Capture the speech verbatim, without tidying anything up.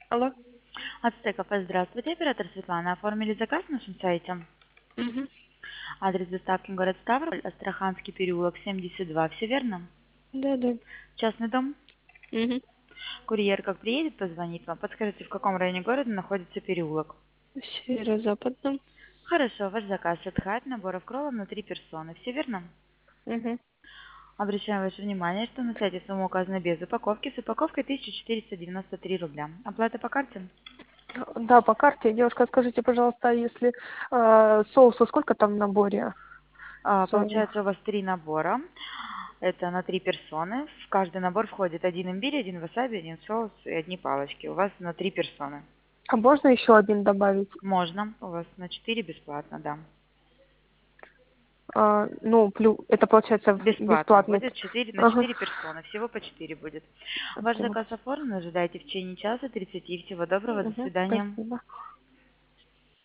Алло. Ацтеков, здравствуйте, оператор Светлана. Оформили заказ на нашем сайте. Мгм. Адрес доставки город Ставрополь, Астраханский переулок, семьдесят два. Все верно? Да, да. Частный дом. Мгм. Курьер как приедет, позвонит вам. Подскажите, в каком районе города находится переулок. В северо-западном. Хорошо, ваш заказ отхает наборов крова на три персоны. Все верно? Мгм. Обращаем ваше внимание, что на сайте сумма указана без упаковки с упаковкой тысяча четыреста девяносто три рубля. Оплата по карте? Да, по карте. Девушка, скажите, пожалуйста, если э, соуса сколько там в наборе? А, Соя. получается у вас три набора. Это на три персоны. В каждый набор входит один имбирь, один васаби, один соус и одни палочки. У вас на три персоны. А можно еще один добавить? Можно. У вас на четыре бесплатно, да. А, ну, плюс это получается в- Бесплатно бесплатный. будет четыре на Ага. четыре персоны. Всего по четыре будет. Ваш Всего заказ по- оформлен. Ожидайте в течение часа тридцати. Всего доброго. До Мгм. свидания. Спасибо.